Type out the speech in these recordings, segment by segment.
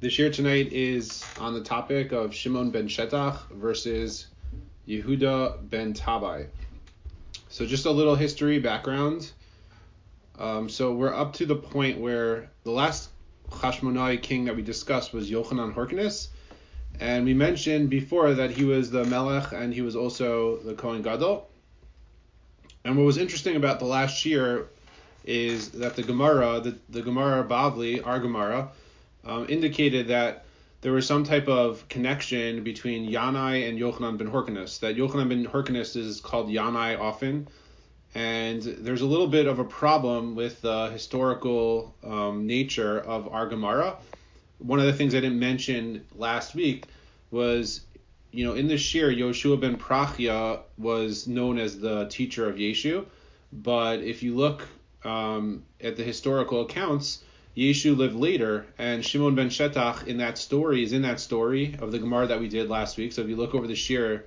The shir tonight is on the topic of Shimon ben Shetach versus Yehuda ben Tabai. So just a little history background. So we're up to the point where the last Hashmonai king that we discussed was Yochanan Horkenes, and we mentioned before that he was the Melech and he was also the Kohen Gadol. And what was interesting about the last year is that the Gemara, the Gemara Bavli, our Gemara, indicated that there was some type of connection between Yanai and Yochanan ben Horkenes, that Yochanan ben Horkenes is called Yanai often, and there's a little bit of a problem with the historical nature of our Gemara. One of the things I didn't mention last week was, in this shir, Yoshua ben Prachia was known as the teacher of Yeshu, but if you look at the historical accounts, Yeshu lived later, and Shimon ben Shetach is in that story of the Gemara that we did last week. So if you look over the shir,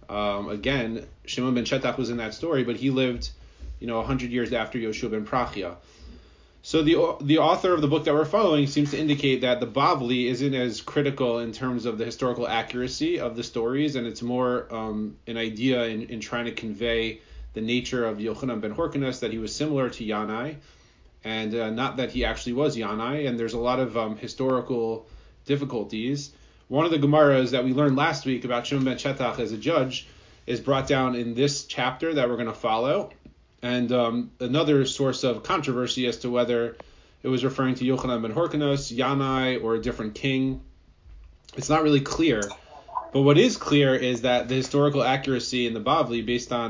again, Shimon ben Shetach was in that story, but he lived, 100 years after Yoshua ben Prachia. So the author of the book that we're following seems to indicate that the Bavli isn't as critical in terms of the historical accuracy of the stories, and it's more an idea in trying to convey the nature of Yochanan ben Horkenes, that he was similar to Yanai, and not that he actually was Yanai, and there's a lot of historical difficulties. One of the Gemaras that we learned last week about Shimon ben Shetach as a judge is brought down in this chapter that we're going to follow, and another source of controversy as to whether it was referring to Yochanan ben Horkenes, Yanai, or a different king. It's not really clear, but what is clear is that the historical accuracy in the Bavli, based on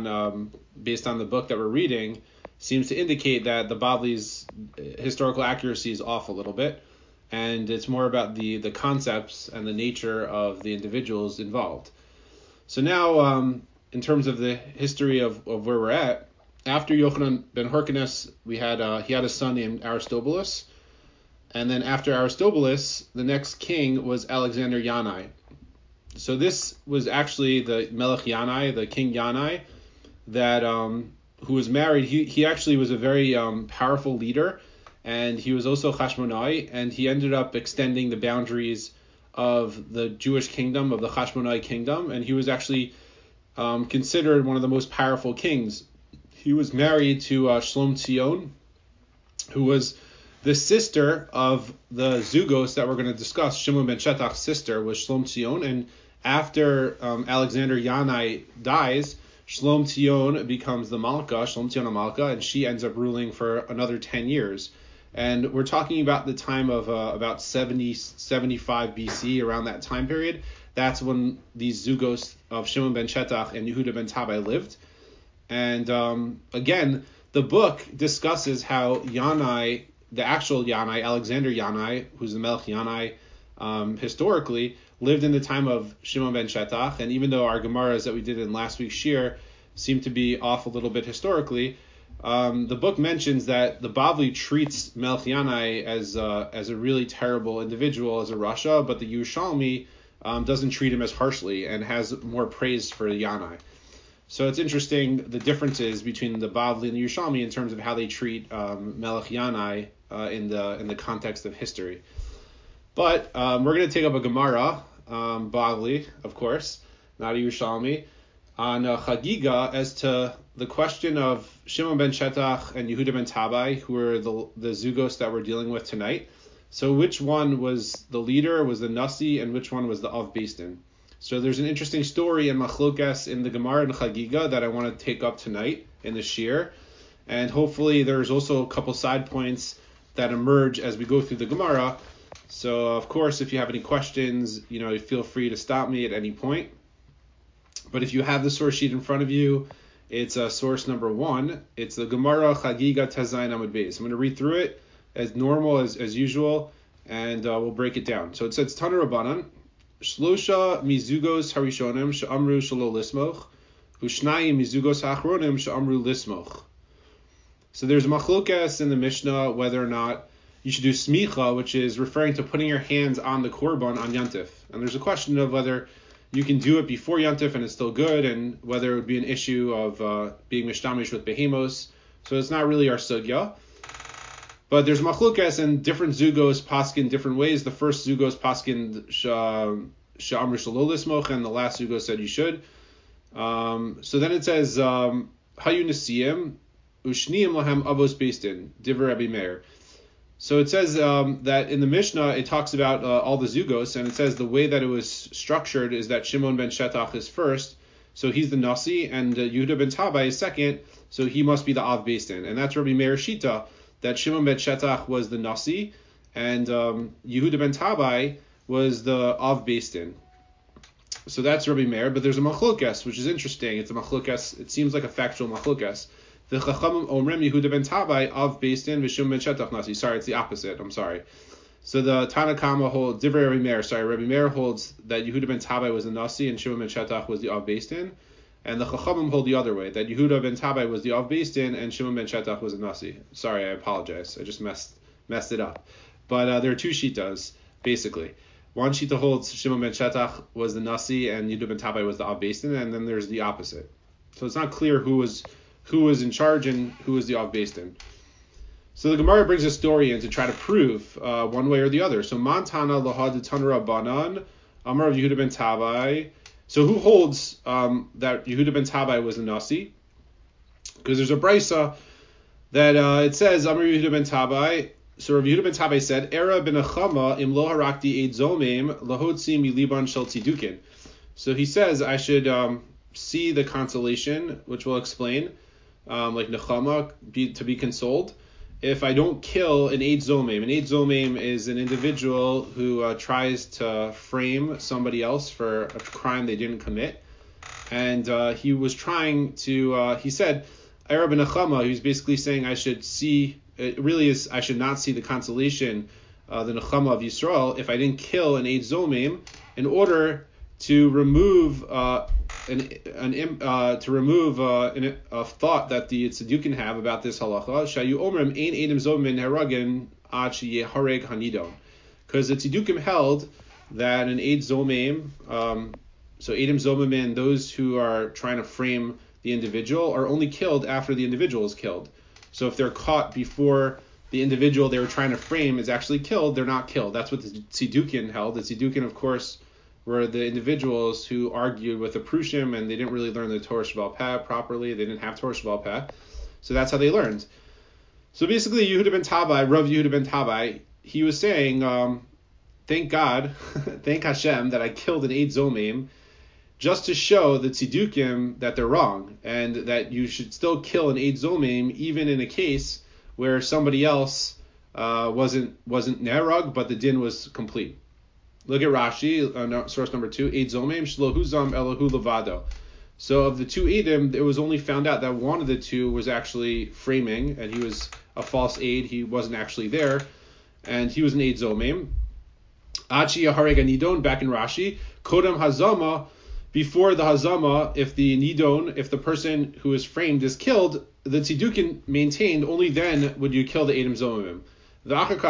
the book that we're reading, seems to indicate that the Bavli's historical accuracy is off a little bit, and it's more about the concepts and the nature of the individuals involved. So now, in terms of the history of where we're at, after Yochanan ben Horkenes, he had a son named Aristobulus, and then after Aristobulus, the next king was Alexander Yanai. So this was actually the Melech Yanai, the King Yanai, that who was married. He actually was a very powerful leader, and he was also Hashmonai, and he ended up extending the boundaries of the Jewish kingdom, of the Hashmonai kingdom, and he was actually considered one of the most powerful kings. He was married to Shlom Tzion, who was the sister of the Zugos that we're going to discuss. Shimon ben Shetach's sister was Shlom Tzion, and after Alexander Yanai dies, Shlom Tzion becomes the Malka, Shlom Tzion Malka, and she ends up ruling for another 10 years. And we're talking about the time of about 75 BC, around that time period. That's when these Zugos of Shimon ben Shetach and Yehuda ben Tabai lived. And again, the book discusses how Yanai, the actual Yanai, Alexander Yanai, who's the Melech Yanai, historically lived in the time of Shimon ben Shetach, and even though our Gemaras that we did in last week's shir seem to be off a little bit historically, the book mentions that the Bavli treats Melech Yanai as a really terrible individual, as a Rasha, but the Yerushalmi doesn't treat him as harshly and has more praise for Yanai. So it's interesting the differences between the Bavli and the Yerushalmi in terms of how they treat Melech Yanai in the context of history. But we're going to take up a Gemara, Bavli, of course, not a Yerushalmi, on Chagiga as to the question of Shimon ben Shetach and Yehuda ben Tabai, who are the Zugos that we're dealing with tonight. So which one was the leader, was the Nasi, and which one was the Av Beis Din? So there's an interesting story in Machlokas in the Gemara and Chagiga that I want to take up tonight in the shir, and hopefully there's also a couple side points that emerge as we go through the Gemara. So of course, if you have any questions, feel free to stop me at any point. But if you have the source sheet in front of you, it's source number 1. It's the Gemara Chagiga Tezayin Amud Beis. I'm going to read through it as normal as usual, and we'll break it down. So it says Tana Rabbanan, Shlosha mizugos harishonim she'amru shelo lismoch, ushnayim mizugos ha'achronim she'amru lismoch. So there's machlokas in the Mishnah whether or not you should do smicha, which is referring to putting your hands on the korban on Yantif. And there's a question of whether you can do it before Yantif and it's still good, and whether it would be an issue of being mishtamish with behemos. So it's not really our sugya. But there's machlukas and different zugos paskin different ways. The first zugos paskin sha'amr shalolis moch, and the last zugos said you should. So then it says hayu nesiyim ushniim lahem avos beistin divrei Rabbi Meir. So it says that in the Mishnah it talks about all the zugos, and it says the way that it was structured is that Shimon ben Shetach is first, so he's the nasi, and Yehuda ben Tabai is second, so he must be the av beistin, and that's Rabbi Meir Shita, that Shimon ben Shetach was the nasi, and Yehuda ben Tabai was the av beistin. So that's Rabbi Meir, but there's a machlokas, which is interesting. It's a machlokas. It seems like a factual machlokas. The Chachamim Omrem Yehuda ben Tabai av beistin v'Shimon ben Shetach nasi. Sorry, it's the opposite. I'm sorry. So the Tanakama holds Divrei Rabbi Meir. Sorry, Rabbi Meir holds that Yehuda ben Tabai was the nasi and Shimon ben Shetach was the av beistin, and the Chachamim hold the other way, that Yehuda ben Tabai was the av beistin and Shimon ben Shetach was the nasi. Sorry, I apologize. I just messed it up. But there are two shitas basically. One shita holds Shimon ben Shetach was the nasi and Yehuda ben Tabai was the av beistin, and then there's the opposite. So it's not clear who was in charge and who was the av beistin. So the Gemara brings a story in to try to prove one way or the other. So Mantana lahad tanra banan Amar of Yehuda ben Tabai. So who holds that Yehuda ben Tabai was the nasi? Because there's a brisa that it says Amar Yehuda ben Tabai. So Rav Yehuda ben Tabai said, Era ben Achama im lo harakti eid zomim lahotzi mi liban shel tzidukin. So he says I should see the consolation, which we'll explain, like Nechama, to be consoled, if I don't kill an eid zomim. An eid zomim is an individual who tries to frame somebody else for a crime they didn't commit. And he was trying to, he said, Era ben Achama, he was basically saying I should see, it really is, I should not see the consolation, the Nechama of Yisrael, if I didn't kill an eid zomim, in order to remove a thought that the Tzedukin have about this halacha. Shayu omrim ein edim zomim heragen ad sheyehareg hanidon, because the Tzedukim held that an eid zomim, so edim zomim, those who are trying to frame the individual, are only killed after the individual is killed. So if they're caught before the individual they were trying to frame is actually killed, they're not killed. That's what the Tzedukin held. The Tzedukin, of course, were the individuals who argued with the Prushim, and they didn't really learn the Torah Sheba'al Peh properly. They didn't have Torah Sheba'al Peh, so that's how they learned. So basically, Yehuda ben Tabai, Rav Yehuda ben Tabai, he was saying, thank God, thank Hashem that I killed an eid zomim, just to show the Tzedukim that they're wrong, and that you should still kill an eid zomim even in a case where somebody else wasn't nerag, but the din was complete. Look at Rashi, source number 2, Eid Zomim Shlo Huzam Elahu Levado. So of the two Eidim, it was only found out that one of the two was actually framing, and he was a false Eid, he wasn't actually there, and he was an Eid Zomim. Achi Yahareg Nidon, back in Rashi, Kodam Hazama, before the Hazama, if the person who is framed is killed, the Tzedukin maintained only then would you kill the Eidim Zomim. So they held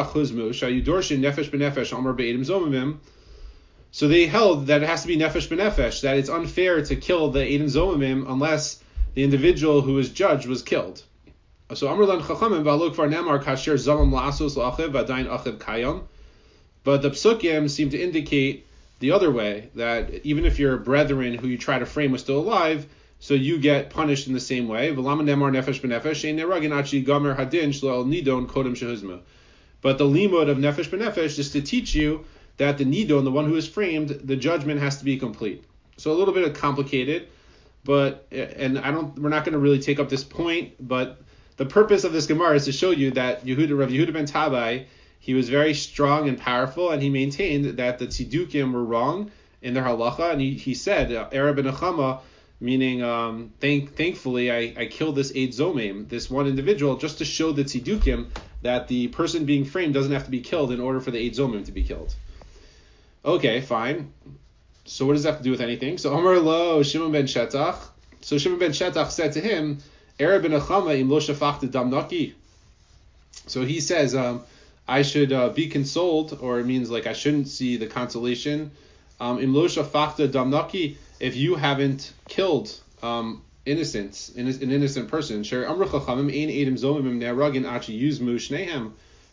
that it has to be nefesh b'nefesh, that it's unfair to kill the Eidim Zomim unless the individual who is judged was killed. So Amrlan Chachamim v'alok var nemar kasher zamam la'asos la'achiv v'adayin achiv kayam. But the psukim seem to indicate the other way, that even if your brethren who you try to frame was still alive, so you get punished in the same way. V'lama nemar nefesh b'nefesh ein neragin achi gamer hadin shlo nidon kodem shehuzma. But the limud of nefesh b'nefesh is to teach you that the nidon, the one who is framed, the judgment has to be complete. So a little bit complicated, but we're not going to really take up this point. But the purpose of this Gemara is to show you that Rav Yehuda ben Tabai, he was very strong and powerful, and he maintained that the Tzedukim were wrong in their halacha, and he said, Era ben Achama, meaning thankfully I killed this eid zomim, this one individual, just to show the Tzedukim that the person being framed doesn't have to be killed in order for the eid zomim to be killed. Okay, fine. So what does that have to do with anything? So Amar lo Shimon ben Shetach. So Shimon ben Shetach said to him, Era ben Achama im lo shafachta dam naki. So he says, I should be consoled, or it means like I shouldn't see the consolation. Im lo shafachta dam naki, if you haven't killed an innocent person. Sher amru chachamim ein edim zomim ne'aragin achi yuzmu shnehem.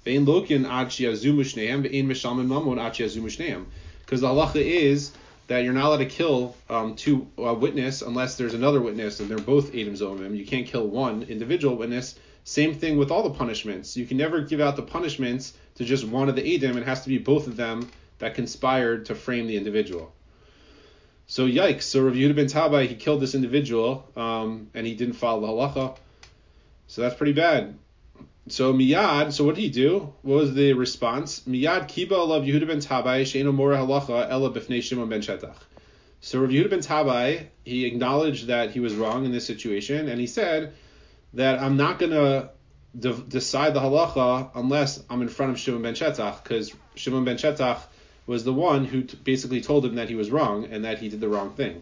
Ve'in lokin ad sheyazumu shneim, ve'in mishalmin mamon ad sheyazumu shneim. Because the halacha is that you're not allowed to kill two witness unless there's another witness and they're both Eidim Zomim. You can't kill one individual witness. Same thing with all the punishments. You can never give out the punishments to just one of the Eidim. It has to be both of them that conspired to frame the individual. So yikes. So Rav Yehuda ben Tabai, he killed this individual and he didn't follow the halacha. So that's pretty bad. So miyad, so what did he do? What was the response? Miyad kiba alav Yehuda ben Tabai she'eno mora halacha ela b'fnei Shimon ben Shetach. So Rav Yehuda ben Tabai, he acknowledged that he was wrong in this situation, and he said that I'm not going to decide the halacha unless I'm in front of Shimon ben Shetach, because Shimon ben Shetach was the one who basically told him that he was wrong and that he did the wrong thing.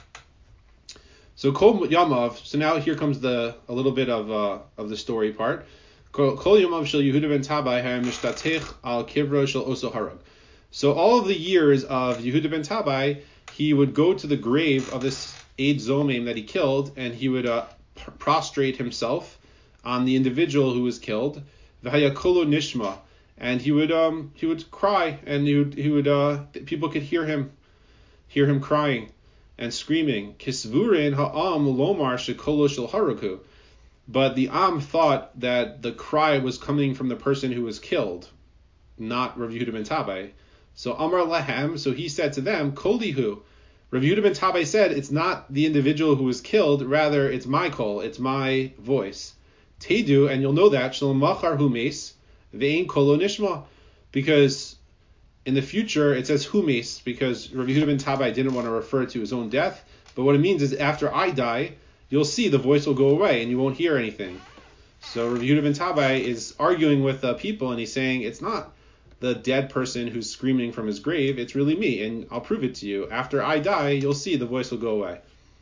So Kol Yamav, so now here comes a little bit of the story part. Kol Yamav shel Yehuda ben Tabai ha mishtatech al kivro shel oso harag. So all of the years of Yehuda ben Tabai, he would go to the grave of this Eid Zomim that he killed, and he would prostrate himself on the individual who was killed. V'haya kolo nishma, and he would cry, and he would people could hear him crying and screaming. Kisvurin ha'am lomar shekolo shel haraku. But the Am thought that the cry was coming from the person who was killed, not Rav Yehuda ben Tabai. So Amar Lahem, so he said to them, Kolihu. Rav Yehuda ben Tabai said, it's not the individual who was killed, rather it's my call, it's my voice. Tedu, and you'll know that, Shalom Machar Humes, Ve'in Kolo Nishma, because in the future it says Humes, because Rav Yehuda ben Tabai didn't want to refer to his own death, but what it means is after I die, you'll see the voice will go away and you won't hear anything. So Rav Yehuda ben Tabai is arguing with people, and he's saying it's not the dead person who's screaming from his grave, it's really me, and I'll prove it to you. After I die, you'll see the voice will go away.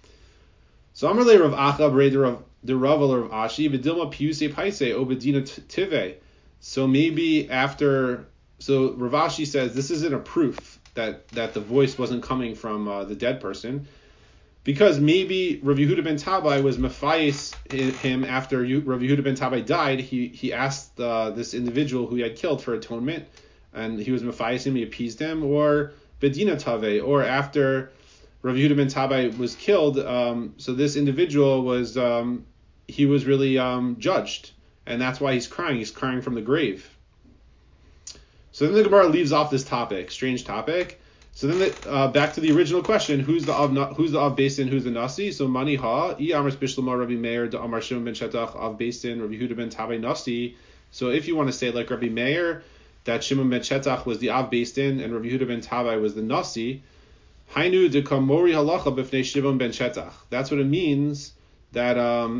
So Amrle Rav Acha Breder the Rav Rav Ashi Vidilma Piuse Paise Obedina Tive. So maybe after, so Rav Ashi says this isn't a proof that the voice wasn't coming from the dead person, because maybe Rav Yehuda ben Tabai was mefayis him after Rav Yehuda ben Tabai died. He asked this individual who he had killed for atonement, and he was mefayis him, he appeased him, or bedina tave, or after Rav Yehuda ben Tabai was killed, so this individual was he was really judged, and that's why he's crying from the grave. So then the Gemara leaves off this topic, strange topic. So then back to the original question, who's the Av Beisin, who's the Nasi? So Mani Ha, I Amars Bishlama Rabbi Meir, Da Amar Shimon ben Shetach, Av Beisin, Rabbi Yehuda ben Tabai Nasi. So if you want to say like Rabbi Meir, that Shimon ben Shetach was the Av Beisin and Rabbi Yehuda ben Tabai was the Nasi, Hainu de Kamori Halacha B'fnei Shimon ben Shetach. That's what it means that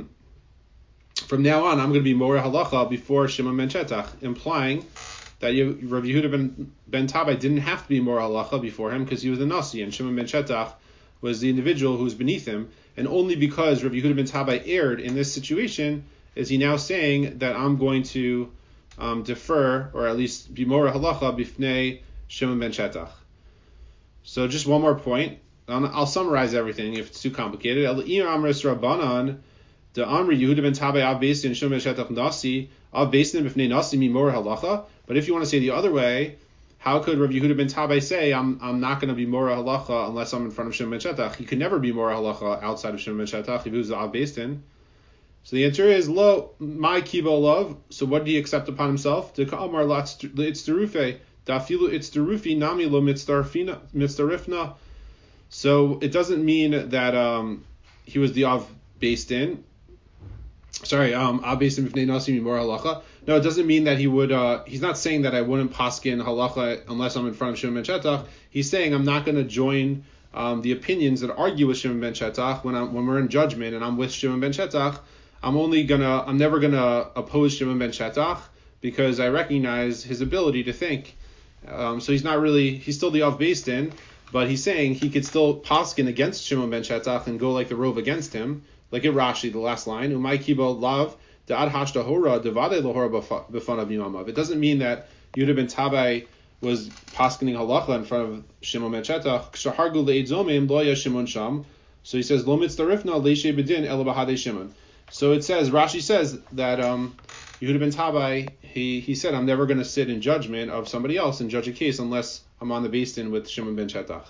from now on I'm going to be Mori Halacha before Shimon ben Shetach, implying that Rav Yehuda ben Tabai didn't have to be more halacha before him because he was the Nasi, and Shimon ben Shetach was the individual who was beneath him. And only because Rav Yehuda ben Tabai erred in this situation is he now saying that I'm going to defer, or at least be more halacha b'fnei Shimon ben Shetach. So just one more point. I'll summarize everything if it's too complicated. Amris Rabbanan, the Amri Yehuda ben Tabai Av Beisin Shimon ben Shetach Nasi Av Beisin b'fnei Nasi mimor halacha. But if you want to say the other way, how could Rav Yehuda ben Tabai say I'm not going to be Mora Halacha unless I'm in front of Shimon ben Shetach? He could never be Mora Halacha outside of Shimon ben Shetach if he was the Av Beisin. So the answer is Lo my Kibo Love. So what did he accept upon himself? To Ka'amar Itzterufe Dafilu Itzterufi Nami Lo Mitztarifna. So it doesn't mean that he was the Av Beisin. Sorry, Av Beisin b'fnei Nasi mimor halacha. No, it doesn't mean that he would. He's not saying that I wouldn't paskin halacha unless I'm in front of Shimon ben Shetach. He's saying I'm not going to join the opinions that argue with Shimon ben Shetach when we're in judgment and I'm with Shimon ben Shetach. I'm never gonna oppose Shimon ben Shetach because I recognize his ability to think. So he's still the Av Beisin, but he's saying he could still paskin against Shimon ben Shetach and go like the Rov against him. Like in Rashi, the last line, Umay kibo lav da'ad hashta hora devade lohora b'fanav yimamav. It doesn't mean that Yehuda ben Tabai was paskening halacha in front of Shimon ben Shetach. Kshahargu le'ed zomim lo ya Shimon sham. So he says lo mitzdarifna le'shei bedin ela b'hadei Shimon. So it says, Rashi says that Yehuda ben Tabai, he said, I'm never going to sit in judgment of somebody else and judge a case unless I'm on the Beis Din with Shimon ben Shetach.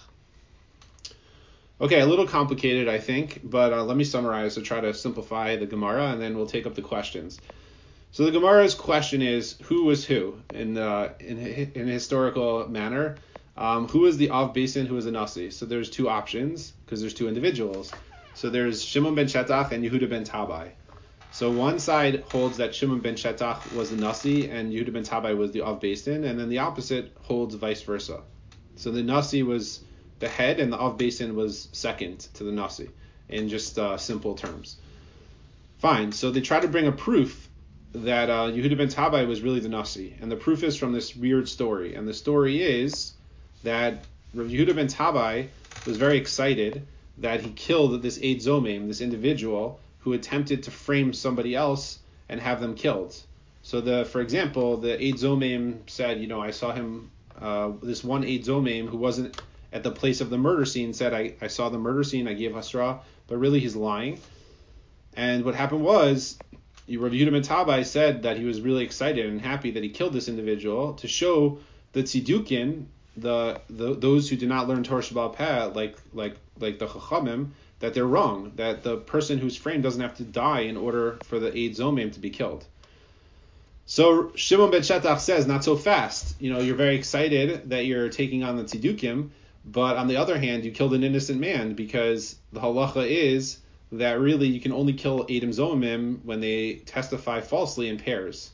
Okay, a little complicated, I think, but let me summarize to try to simplify the Gemara, and then we'll take up the questions. So the Gemara's question is, who was who in a historical manner? Who was the Av Beis Din, who was the Nasi? So there's two options, because there's two individuals. So there's Shimon ben Shetach and Yehuda ben Tabai. So one side holds that Shimon ben Shetach was the Nasi and Yehuda ben Tabai was the Av Beis Din, and then the opposite holds vice versa. So the Nasi was the head and the Av Beis Din was second to the Nasi, in just simple terms. Fine, so they try to bring a proof that Yehuda ben Tabai was really the Nasi, and the proof is from this weird story, and the story is that Rav Yehuda ben Tabai was very excited that he killed this Eid Zomim, this individual who attempted to frame somebody else and have them killed. So for example, the Eid Zomim said, I saw him, this one Eid Zomim who wasn't at the place of the murder scene said, I saw the murder scene, I gave Hasra, but really he's lying. And what happened was, Rav Yehuda ben Tabai said that he was really excited and happy that he killed this individual to show the Tzidukin, those who did not learn Torah Sheba'al Peh, like the Chachamim, that they're wrong, that the person who's framed doesn't have to die in order for the Eid Zomim to be killed. So Shimon ben Shetach says, not so fast. You're very excited that you're taking on the Tzidukim, but on the other hand, you killed an innocent man, because the halacha is that really you can only kill Eidim Zomim when they testify falsely in pairs.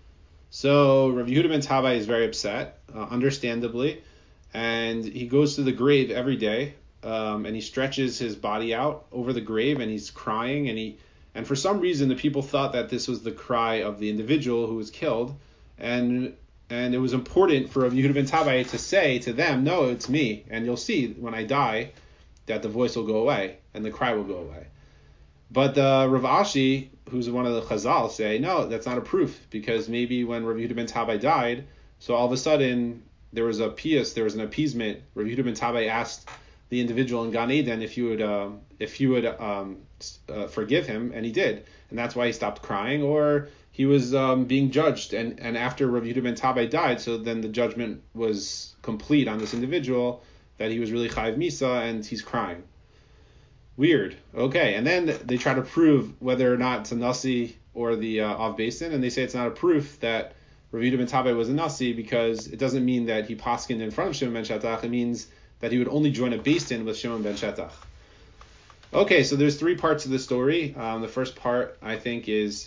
So Rav Yehuda ben Tabai is very upset, understandably, and he goes to the grave every day, and he stretches his body out over the grave, and he's crying, and for some reason the people thought that this was the cry of the individual who was killed, and it was important for Rav Yehuda ben Tabai to say to them, no, it's me, and you'll see when I die that the voice will go away and the cry will go away. But Rav Ashi, who's one of the Chazal, say, no, that's not a proof, because maybe when Rav Yehuda ben Tabai died, so all of a sudden there was an appeasement. Rav Yehuda ben Tabai asked the individual in Gan Eden if he would forgive him, and he did, and that's why he stopped crying, or he was being judged, and after Rav Yehuda ben Tabai died, so then the judgment was complete on this individual that he was really Chayiv Misa, and he's crying. Weird. Okay, and then they try to prove whether or not it's a Nasi or the Av Beis Din, and they say it's not a proof that Rav Yehuda ben Tabai was a Nasi, because it doesn't mean that he paskined in front of Shimon ben Shetach. It means that he would only join a Beis Din with Shimon ben Shetach. Okay, so there's three parts of the story. The first part, I think, is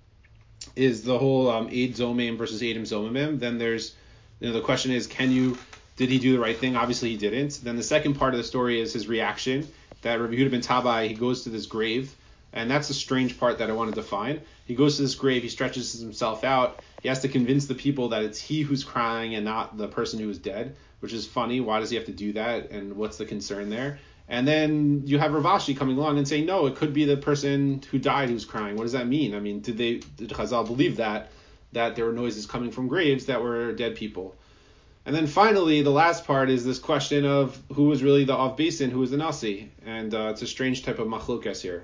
the whole Eid Zomim versus Eidim Zomimim. Then there's, the question is, did he do the right thing? Obviously he didn't. Then the second part of the story is his reaction, that Rav Yehuda ben Tabai, he goes to this grave, and that's the strange part that I wanted to find. He goes to this grave, he stretches himself out, he has to convince the people that it's he who's crying and not the person who is dead, which is funny. Why does he have to do that, and what's the concern there? And then you have Rav Ashi coming along and saying, no, it could be the person who died who's crying. What does that mean? I mean, did Chazal believe that there were noises coming from graves that were dead people? And then finally, the last part is this question of who was really the Av Beis Din, who was the Nasi. And it's a strange type of machlokas here.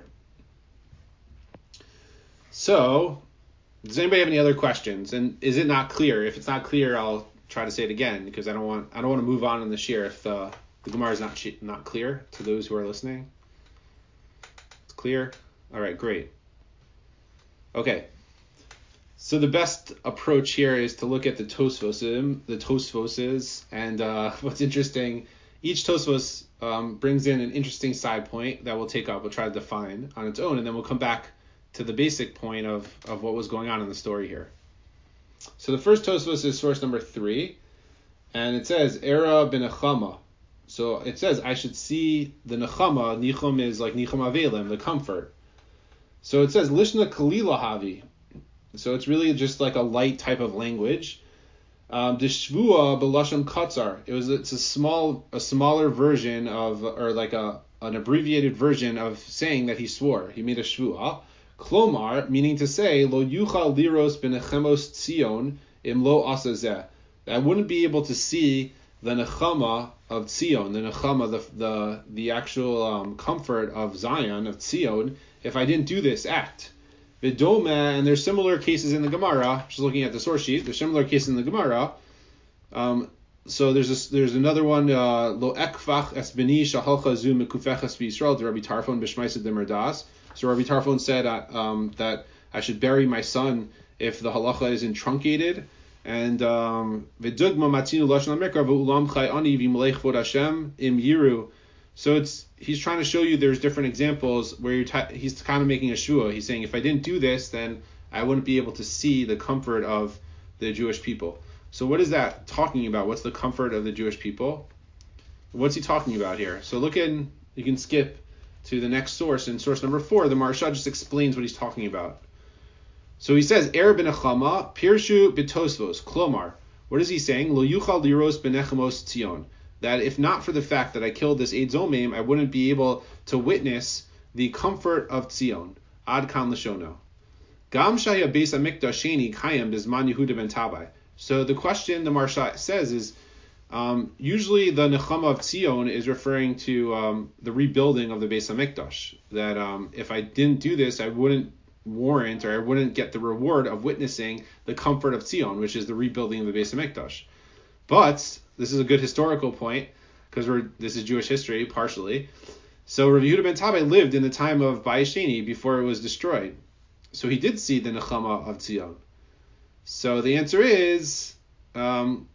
So, does anybody have any other questions? And is it not clear? If it's not clear, I'll try to say it again, because I don't want to move on in the shir if the Gemara is not clear to those who are listening. It's clear? All right, great. Okay. So the best approach here is to look at the Tosfos, and what's interesting, each Tosfos brings in an interesting side point that we'll take up, we'll try to define on its own, and then we'll come back to the basic point of what was going on in the story here. So the first Tosfos is source number 3, and it says, Era b'nechama. So it says, I should see the nechama. Nichum is like nichum avelim, the comfort. So it says, Lishna kalila havi. So it's really just like a light type of language. Deshvua b'lashon katzar. It's a smaller version of, or like an abbreviated version of saying that he swore. He made a shvua. Klomar, meaning to say, lo yuchal liros b'nechemos tzion im lo asazeh. I wouldn't be able to see the nechama of Tzion, the nechama, the actual comfort of Zion, of Tzion, if I didn't do this act. Vidoma, and there's similar cases in the Gemara. Just looking at the source sheet, there's similar cases in the Gemara. So there's another one. Lo ekfach es beni shahalcha zu mekufechas v'Yisrael to Rabbi Tarfon b'shmaisa demerdas. So Rabbi Tarfon said that I should bury my son if the halacha isn't truncated. And v'dugma matzinu lashon hamikra v'ulam chai ani v'malech v'od Hashem im yiru. So he's trying to show you there's different examples where he's kind of making a shua. He's saying if I didn't do this, then I wouldn't be able to see the comfort of the Jewish people. So what is that talking about? What's the comfort of the Jewish people? What's he talking about here? So you can skip to the next source. In source number 4, the Maharsha just explains what he's talking about. So he says, Er benechama, pirshu bitosvos, klomar. What is he saying? Lo yuchal liros benechamos tzion. That if not for the fact that I killed this Eid Zomim, I wouldn't be able to witness the comfort of Tzion. Ad kan l'shono. Gam shaya beis hamikdash sheni kayem bizman Yehuda ben Tabai. So the question the Maharsha says is, usually the Nechama of Tzion is referring to the rebuilding of the Beis HaMikdash. That if I didn't do this, I wouldn't warrant, or I wouldn't get the reward of witnessing the comfort of Tzion, which is the rebuilding of the Beis HaMikdash. But this is a good historical point, because this is Jewish history, partially. So Rabbi Yehuda ben Tabai lived in the time of Bayis Sheni, before it was destroyed. So he did see the Nechama of Tzion. So the answer is, Hachi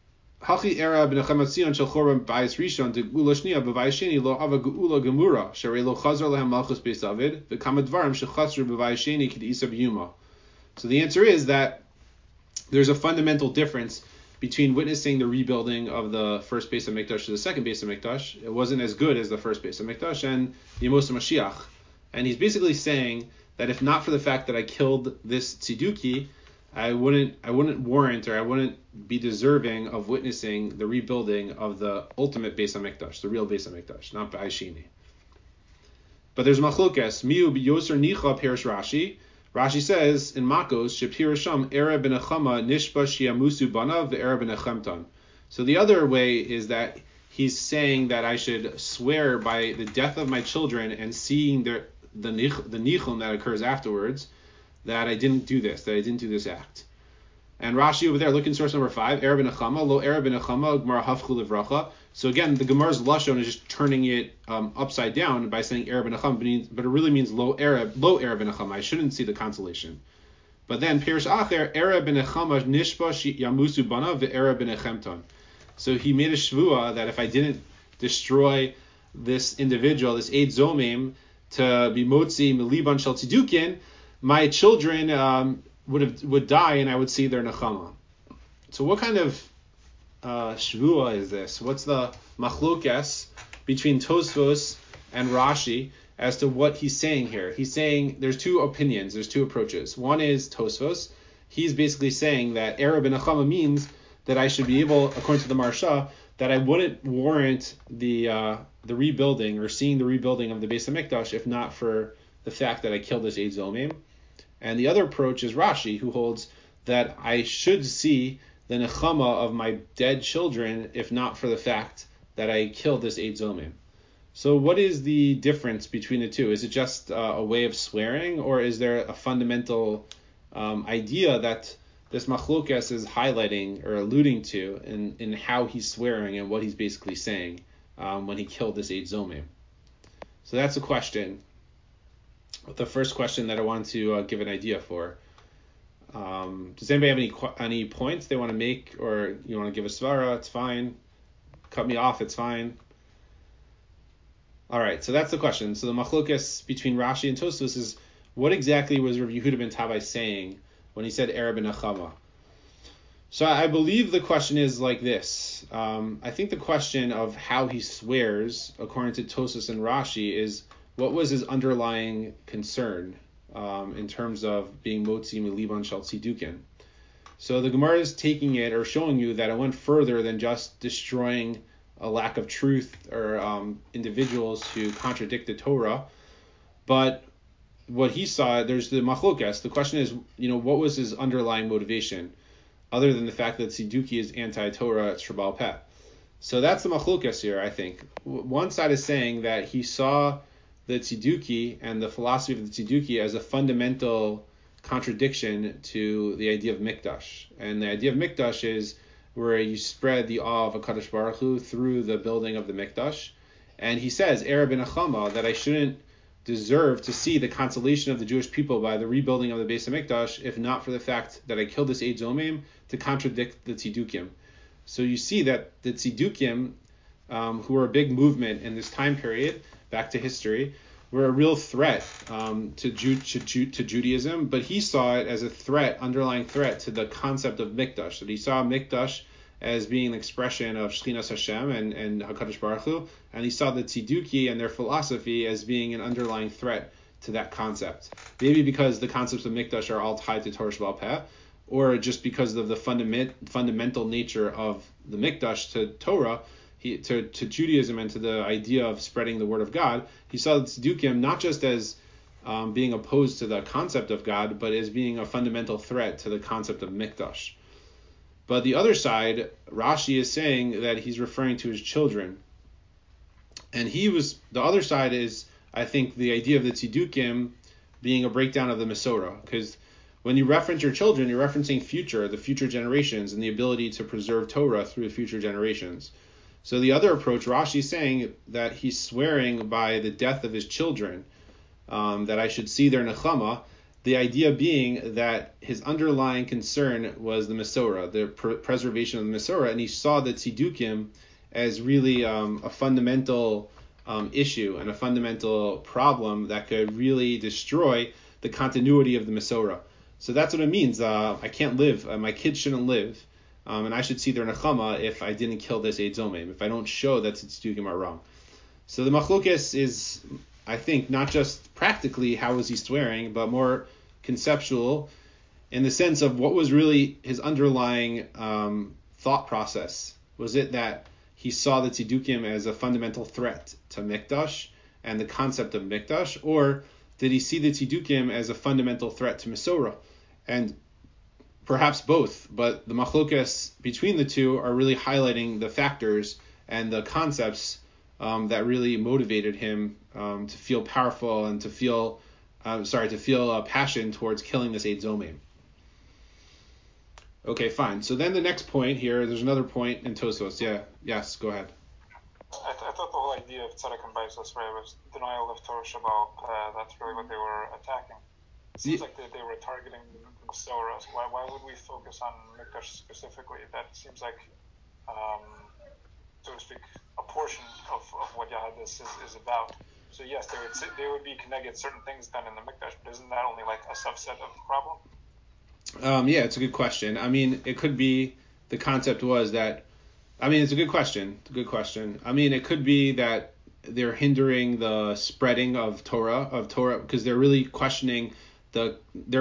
era b'nechama Tzion shel chorban Bayis Rishon de Geula Shniya b'Bayis Sheni lo hava Geula Gemura sharei lo chazar lehem Malchus Beis David v'kama dvarim shechasru b'Bayis Sheni k'd'isa b'yuma. So the answer is that there's a fundamental difference between witnessing the rebuilding of the first Beis HaMikdash to the second Beis HaMikdash. It wasn't as good as the first Beis HaMikdash, and Yemos HaMashiach. And he's basically saying that if not for the fact that I killed this Tziduki, I wouldn't warrant, or I wouldn't be deserving of witnessing the rebuilding of the ultimate Beis HaMikdash, the real Beis HaMikdash, not Bayis Sheni. But there's machlokes. Miu b'yoser nicha perish Rashi. Rashi says in Makos, Shapir Sham Era benechama nishba shiamusu banav ve'era benechemtan. So the other way is that he's saying that I should swear by the death of my children and seeing the nichum that occurs afterwards, that I didn't do this act. And Rashi over there, look in source number 5, Era benechama, lo era benechama, Gemara hafchu livracha. So again, the Gemara's lashon is just turning it upside down by saying Era benechama, but it really means lo era benechama. I shouldn't see the consolation. But then Pirish Acher, Era benechama nishba yamusu bana ve'era benechemton. So he made a shvua that if I didn't destroy this individual, this Eid Zomim, to be motzi miliban shel tzidukin, my children would die and I would see their nechama. So what kind of shvua is this? What's the machlokes between Tosfos and Rashi as to what he's saying here? He's saying there's two opinions, there's two approaches. One is Tosfos. He's basically saying that Era benechama means that I should be able, according to the Maharsha, that I wouldn't warrant the rebuilding or seeing the rebuilding of the Beis HaMikdash if not for the fact that I killed this Eid Zomim. And the other approach is Rashi, who holds that I should see the nechama of my dead children if not for the fact that I killed this Eid Zomim. So what is the difference between the two? Is it just a way of swearing, or is there a fundamental idea that this machlokes is highlighting or alluding to in how he's swearing and what he's basically saying when he killed this Eid Zomim? So that's a question. The first question that I want to give an idea for. Does anybody have any points they want to make, or you want to give a svara? It's fine. Cut me off. It's fine. All right. So that's the question. So the machlokes between Rashi and Tosfos is what exactly was Rav Yehuda ben Tabai saying when he said Era benechama? So I believe the question is like this. I think the question of how he swears, according to Tosfos and Rashi, is what was his underlying concern in terms of being motzi miliban shel tzidukin. So the Gemara is taking it or showing you that it went further than just destroying a lack of truth or individuals who contradict the Torah. But what he saw, there's the machlokes. The question is, what was his underlying motivation, other than the fact that tziduki is anti-Torah, it's Shabal Peh. So that's the machlokes here, I think. One side is saying that he saw the Tziduki and the philosophy of the Tziduki as a fundamental contradiction to the idea of Mikdash. And the idea of Mikdash is where you spread the awe of HaKadosh Baruch Hu through the building of the Mikdash. And he says, Erev ben Achama, that I shouldn't deserve to see the consolation of the Jewish people by the rebuilding of the Beis HaMikdash, if not for the fact that I killed this Eid Zomim to contradict the Tzidukim. So you see that the Tzidukim, who were a big movement in this time period, back to history, were a real threat to Judaism, but he saw it as a threat, underlying threat to the concept of Mikdash, that he saw Mikdash as being an expression of Shchinas Hashem and HaKadosh Baruch Hu, and he saw the Tziduki and their philosophy as being an underlying threat to that concept. Maybe because the concepts of Mikdash are all tied to Torah Sheba'al Peh, or just because of the fundamental nature of the Mikdash to Torah, to Judaism and to the idea of spreading the word of God. He saw the Tzidukim not just as being opposed to the concept of God, but as being a fundamental threat to the concept of Mikdash. But the other side, Rashi is saying that he's referring to his children. And the other side is, I think, the idea of the Tzidukim being a breakdown of the Mesorah. Because when you reference your children, you're referencing the future generations, and the ability to preserve Torah through future generations. So the other approach, Rashi is saying that he's swearing by the death of his children, that I should see their nechama. The idea being that his underlying concern was the Mesorah, the preservation of the Mesorah, and he saw the Tzidukim as really a fundamental issue and a fundamental problem that could really destroy the continuity of the Mesorah. So that's what it means. I can't live. My kids shouldn't live. And I should see their nechama if I didn't kill this Eid Zomim, if I don't show that Tzidukim are wrong. So the machlokes is, I think, not just practically how was he swearing, but more conceptual in the sense of what was really his underlying thought process. Was it that he saw the Tzidukim as a fundamental threat to Mikdash and the concept of Mikdash, or did he see the Tzidukim as a fundamental threat to Mesorah? And perhaps both, but the machlokes between the two are really highlighting the factors and the concepts that really motivated him to feel powerful and to feel a passion towards killing this Eid Zomim. Okay, fine. So then the next point here, there's another point in Tosfos. Yeah, yes, go ahead. I thought the whole idea of Tzedek and Baisos was denial of Torah Sheba'al Peh. That's really what they were attacking. It seems like they were targeting the Mesorah. Why would we focus on Mikdash specifically? That seems like, so to speak, a portion of what Yahadis is about. So yes, they would be connected certain things done in the Mikdash, but isn't that only like a subset of the problem? Yeah, it's a good question. I mean, it could be the concept was that. I mean, it's a good question. I mean, it could be that they're hindering the spreading of Torah because they're really questioning the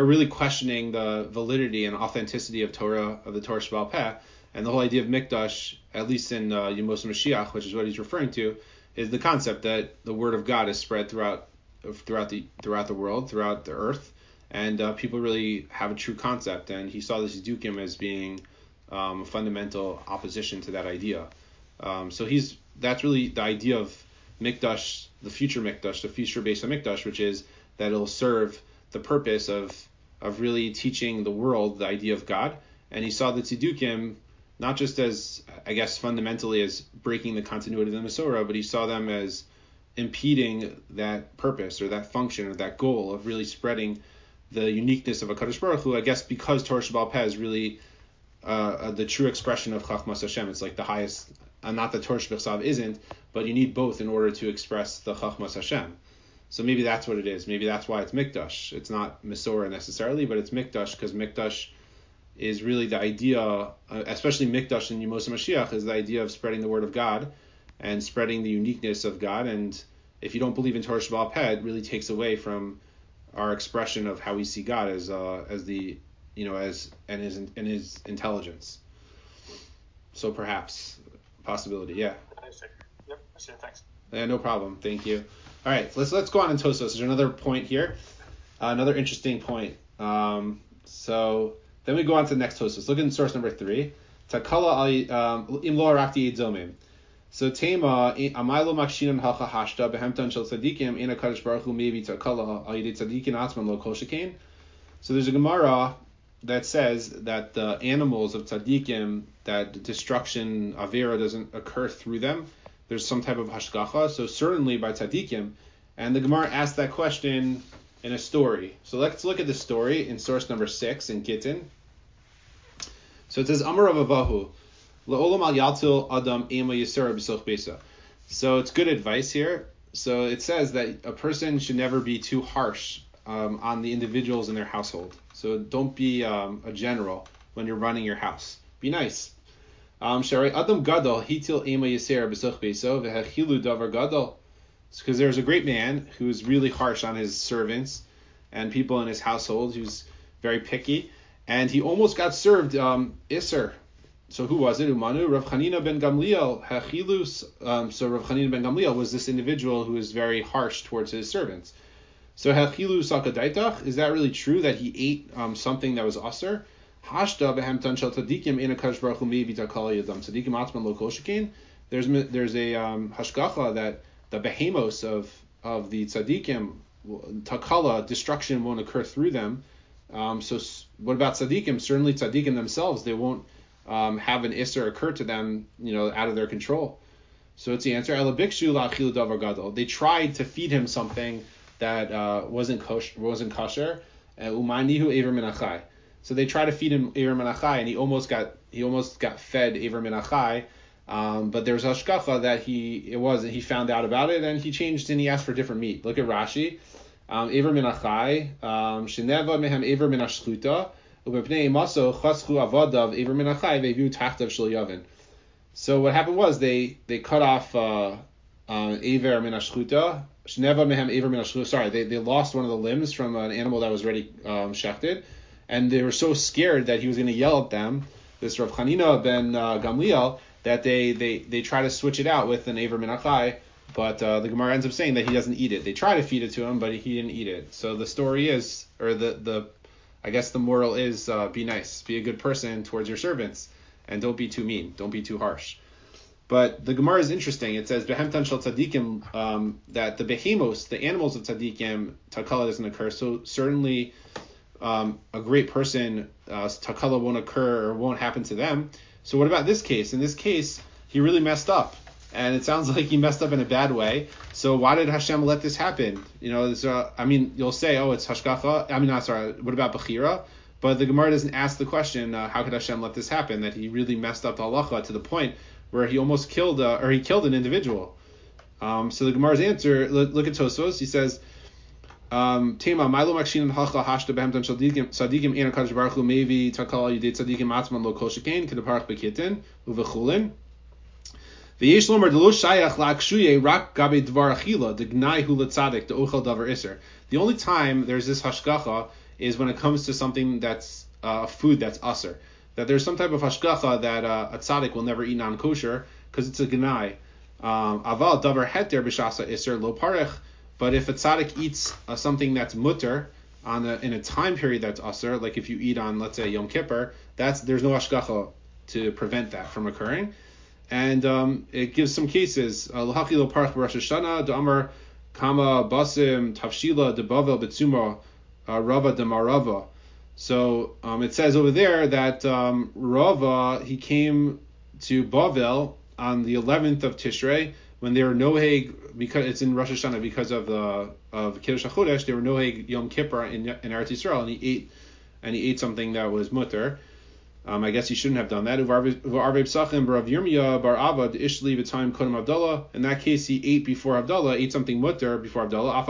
validity and authenticity of Torah, of the Torah Sheba'al Peh, and the whole idea of Mikdash, at least in Yemos Mashiach, which is what he's referring to, is the concept that the word of God is spread throughout the world, throughout the earth, and people really have a true concept. And he saw the Tzidukim as being a fundamental opposition to that idea. So that's really the idea of Mikdash, the future Beis HaMikdash, which is that it'll serve the purpose of really teaching the world the idea of God. And he saw the Tzidukim not just as, I guess, fundamentally as breaking the continuity of the Mesorah, but he saw them as impeding that purpose or that function or that goal of really spreading the uniqueness of HaKadosh Baruch Hu, I guess, because Torah Sheba'al Peh is really the true expression of Chachmas Hashem. It's like the highest, not that Torah Shebechsav isn't, but you need both in order to express the Chachmas Hashem. So maybe that's what it is. Maybe that's why it's Mikdash. It's not Mesorah necessarily, but it's Mikdash because Mikdash is really the idea, especially Mikdash in Yemos Mashiach, is the idea of spreading the word of God and spreading the uniqueness of God. And if you don't believe in Torah Sheba'al Peh, it really takes away from our expression of how we see God as the, as his intelligence. So perhaps possibility, yeah. Yep, I see it. Thanks. Yeah, no problem. Thank you. All right, let's go on in Tosfos. There's another point here, another interesting point. So then we go on to the next Tosfos. Look in source number 3. Takala im lo arakti Eid Zomim. So Tema Amailo Makshinan Halcha Hashta Behemtan Shel Tzadikim Ena Kadosh Baruch Hu Mevi Takala Al Yidei Tzadikin Atzman Lo Kol Shekain. So there's a Gemara that says that the animals of tzaddikim, that destruction, avera, doesn't occur through them. There's some type of hashgacha. So certainly by tzaddikim, and the Gemara asked that question in a story. So let's look at the story in source number 6 in Gittin. So it says Amar Rav Avahu La'olam al Yaltil Adam Ema Yisera B'Soch Besa. So it's good advice here. So it says that a person should never be too harsh on the individuals in their household. So don't be a general when you're running your house. Be nice. Shari Adam Gadol Hitil Ema Yisera B'Soch Beso V'Hechilu Davar Gadol. Because there's a great man who's really harsh on his servants and people in his household, who's very picky, and he almost got served Isser. So who was it? Umanu Rav Chanina ben Gamliel Hechilus. So Rav Chanina ben Gamliel was this individual who is very harsh towards his servants. So Hechilu Sakadaitach, is that really true that he ate something that was Aser? Hashta behemtan shel tzadikim ena kadosh baruch hu mevi takala yadam tzadikim atzman lo kol shekain. There's a hashgacha that the behemos of the tzadikim, takala, destruction won't occur through them. So what about tzadikim? Certainly tzadikim themselves, they won't have an isser occur to them, out of their control. So it's the answer. Elabikshu la'achilu davar gadol. They tried to feed him something that wasn't kosher. Umanihu aver min achai. So they tried to feed him aver min achai, and he almost got fed aver min achai. But there's hashgacha that he found out about it, and he changed and he asked for different meat. Look at Rashi. Aver min achai, sheneva mehem aver min ashchuta, ubepnei maso chaschu avadav aver min achai ve'viu tachtav shel yavin. So what happened was they cut off aver min ashchuta. Sheneva mehem aver min ashchuta. Sorry, they lost one of the limbs from an animal that was already shechted, and they were so scared that he was going to yell at them, this Rav Chanina ben Gamliel, that they try to switch it out with an aver min achai, but the Gemara ends up saying that he doesn't eat it. They try to feed it to him, but he didn't eat it. So the story is, or I guess the moral is, be nice, be a good person towards your servants, and don't be too mean, don't be too harsh. But the Gemara is interesting. It says behemtan shel tzadikim, that the behemos, the animals of tzadikim, takala doesn't occur. So certainly a great person, takala won't occur or won't happen to them. So what about this case? In this case, he really messed up, and it sounds like he messed up in a bad way. So why did Hashem let this happen? You'll say, oh, it's hashgacha. What about bechira? But the Gemara doesn't ask the question, how could Hashem let this happen? That he really messed up the halacha to the point where he almost killed an individual. So the Gemara's answer, look at Tosfos. He says, Tema Milo Makshin Halcha Hashta Behemtan Sadikim Ena Kadosh Baruch Hu Mevi Takal Yidei Tzadikim Atzman Lo Kol Shekain Kedaparach Bekitin Uvechulin V'yesh Lomer Delo Shayach LaAkshuye Rak Gabe Dvar Achila Degnai Hu LeTzadik DeOchel Davar Iser. The only time there's this hashgacha is when it comes to something that's food that's aser. That there's some type of hashgacha that a tzaddik will never eat non-kosher because it's a gnai. Aval davar heter b'shasa iser lo parech. But if a tzaddik eats something that's mutter in a time period that's aser, like if you eat on, let's say, Yom Kippur, there's no hashgacha to prevent that from occurring. And it gives some cases. L'hachi lo parech b'Rosh Hashanah da'amar kama basim tavshila debavel b'tzuma rava demarava. So it says over there that Rava, he came to Bavel on the 11th of Tishrei when they were noheg, because it's in Rosh Hashanah because of Kiddush HaChodesh, they were noheg Yom Kippur in Eretz Yisrael, and he ate something that was mutter. I guess he shouldn't have done that. In that case, he ate before Havdalah, ate something mutter before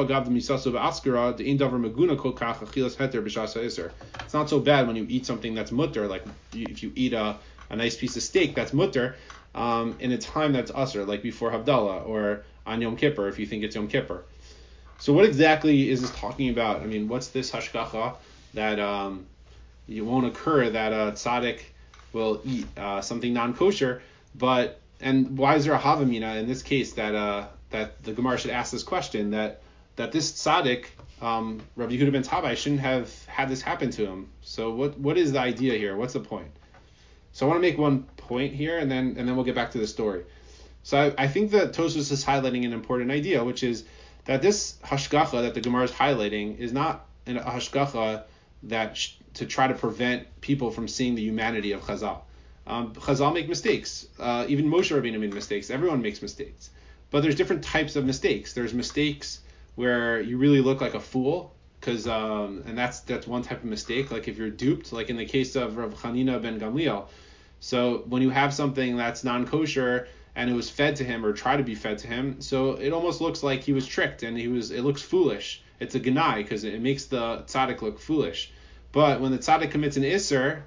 Havdalah. It's not so bad when you eat something that's mutter, like if you eat a nice piece of steak that's mutter, in a time that's usher, like before Havdalah or on Yom Kippur, if you think it's Yom Kippur. So what exactly is this talking about? I mean, what's this hashgacha that it won't occur that a tzaddik will eat something non-kosher, and why is there a havamina in this case that the Gemara should ask this question, that this tzaddik, Rabbi Yehuda ben Tabai, shouldn't have had this happen to him? So what is the idea here? What's the point? So I want to make one point here, and then we'll get back to the story. So I think that Tosfos is highlighting an important idea, which is that this hashgacha that the Gemara is highlighting is not a hashgacha to try to prevent people from seeing the humanity of Chazal. Chazal make mistakes. Even Moshe Rabbeinu made mistakes. Everyone makes mistakes. But there's different types of mistakes. There's mistakes where you really look like a fool, and that's one type of mistake. Like if you're duped, like in the case of Rav Chanina ben Gamliel. So when you have something that's non-kosher and it was fed to him or tried to be fed to him, so it almost looks like he was tricked and it looks foolish. It's a genai because it makes the tzaddik look foolish. But when the tzaddik commits an isser,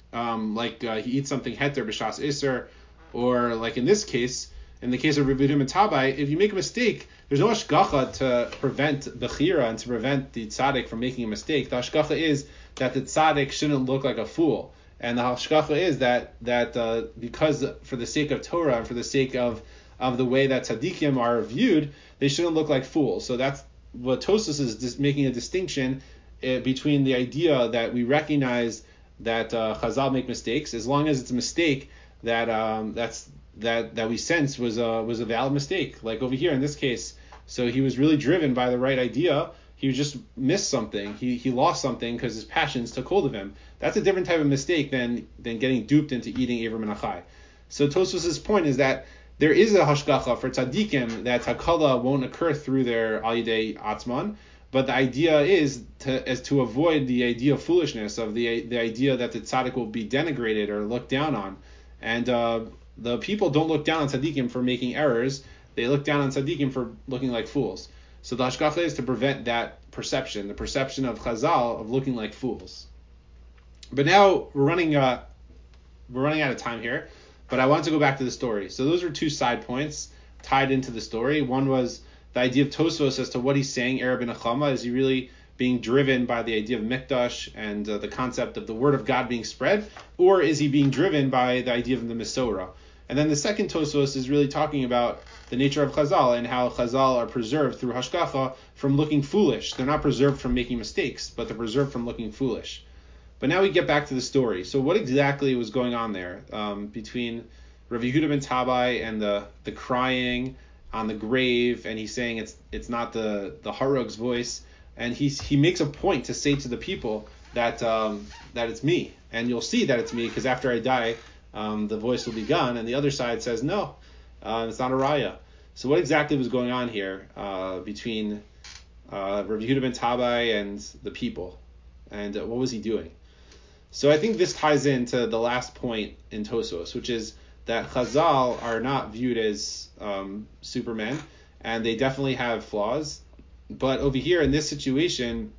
he eats something heter b'shas isser, or like in this case, in the case of Rav Yehuda ben Tabai, if you make a mistake, there's no hashgacha to prevent bechira and to prevent the tzaddik from making a mistake. The hashgacha is that the tzaddik shouldn't look like a fool. And the hashgacha is that because for the sake of Torah and for the sake of the way that tzaddikim are viewed, they shouldn't look like fools. So that's what Tosfos is just making a distinction between the idea that we recognize that Chazal make mistakes, as long as it's a mistake that we sense was a valid mistake. Like over here in this case, so he was really driven by the right idea. He just missed something. He lost something because his passions took hold of him. That's a different type of mistake than getting duped into eating Ever Menachai. So Tosfos' point is that there is a hashgacha for tzaddikim that takala won't occur through their alidei atzman, but the idea is to avoid the idea of foolishness, of the idea that the tzaddik will be denigrated or looked down on. And the people don't look down on tzaddikim for making errors. They look down on tzaddikim for looking like fools. So the hashgacha is to prevent that perception, the perception of Chazal of looking like fools. But now we're running out of time here, but I want to go back to the story. So those are two side points tied into the story. One was the idea of Tosfos as to what he's saying, Erev Benachama. Is he really being driven by the idea of Mikdash and the concept of the word of God being spread, or is he being driven by the idea of the Mesorah? And then the second Tosfos is really talking about the nature of Chazal and how Chazal are preserved through hashgacha from looking foolish. They're not preserved from making mistakes, but they're preserved from looking foolish. But now we get back to the story. So what exactly was going on there between Rav Yehuda ben Tabai and the crying on the grave, and he's saying it's not the Harug's voice, and he makes a point to say to the people that it's me, and you'll see that it's me because after I die, the voice will be gone. And the other side says no, it's not a raya. So what exactly was going on here between Rav Yehuda ben Tabai and the people, and what was he doing? So I think this ties into the last point in Tosfos, which is that Chazal are not viewed as supermen, and they definitely have flaws. But over here in this situation,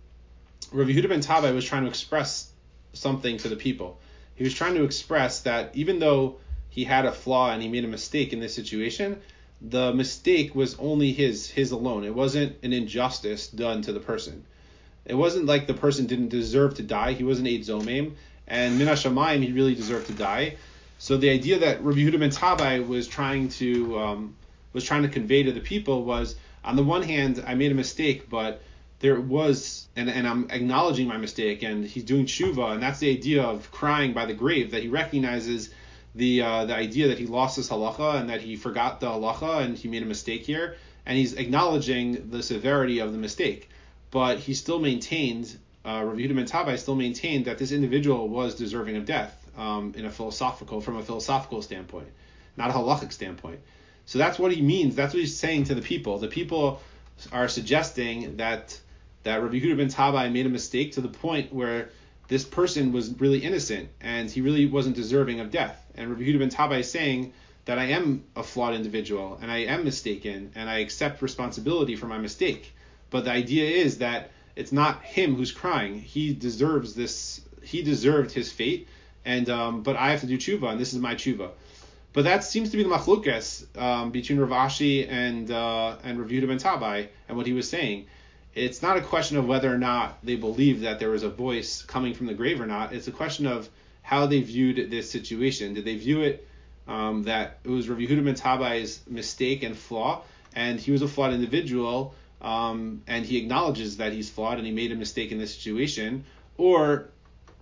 Rav Yehuda ben Tabai was trying to express something to the people. He was trying to express that even though he had a flaw and he made a mistake in this situation, the mistake was only his alone. It wasn't an injustice done to the person. It wasn't like the person didn't deserve to die. He wasn't Eid Zomim, and Min HaShamayim, he really deserved to die. So the idea that Rav Yehuda ben Tabai was trying to convey to the people was, on the one hand, I made a mistake, but there was, and I'm acknowledging my mistake, and he's doing tshuva, and that's the idea of crying by the grave, that he recognizes the idea that he lost his halacha and that he forgot the halacha and he made a mistake here, and he's acknowledging the severity of the mistake. But he still maintained, Rav Yehuda ben Tabai still maintained that this individual was deserving of death from a philosophical standpoint, not a halachic standpoint. So that's what he means. That's what he's saying to the people. The people are suggesting that Rav Yehuda ben Tabai made a mistake to the point where this person was really innocent and he really wasn't deserving of death. And Rav Yehuda ben Tabai is saying that I am a flawed individual and I am mistaken and I accept responsibility for my mistake. But the idea is that it's not him who's crying. He deserves this. He deserved his fate, and but I have to do tshuva, and this is my tshuva. But that seems to be the machlukes between Rav Ashi and Rav Yehuda ben Tabai and what he was saying. It's not a question of whether or not they believed that there was a voice coming from the grave or not. It's a question of how they viewed this situation. Did they view it that it was Rav Yehuda ben Tabai's mistake and flaw, and he was a flawed individual, and he acknowledges that he's flawed and he made a mistake in this situation, or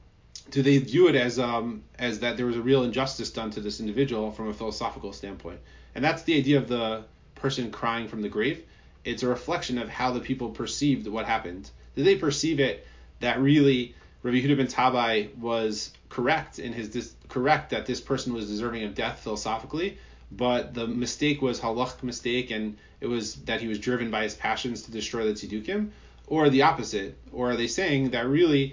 do they view it as that there was a real injustice done to this individual from a philosophical standpoint? And that's the idea of the person crying from the grave. It's a reflection of how the people perceived what happened. Did they perceive it that really Rabbi Yehuda ben Tabai was correct in his correct that this person was deserving of death philosophically, but the mistake was halachic mistake, and it was that he was driven by his passions to destroy the Tzedukim, or the opposite? Or are they saying that really